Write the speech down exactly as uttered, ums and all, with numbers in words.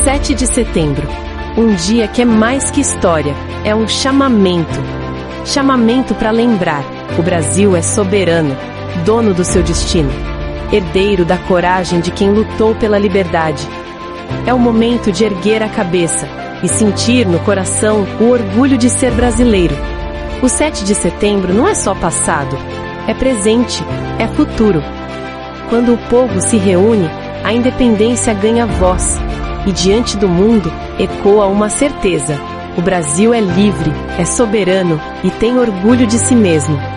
sete de setembro. Um dia que é mais que história, é um chamamento. Chamamento para lembrar: o Brasil é soberano, dono do seu destino, herdeiro da coragem de quem lutou pela liberdade. É o momento de erguer a cabeça e sentir no coração o orgulho de ser brasileiro. O sete de setembro não é só passado, é presente, é futuro. Quando o povo se reúne, a independência ganha voz, e diante do mundo ecoa uma certeza: o Brasil é livre, é soberano e tem orgulho de si mesmo.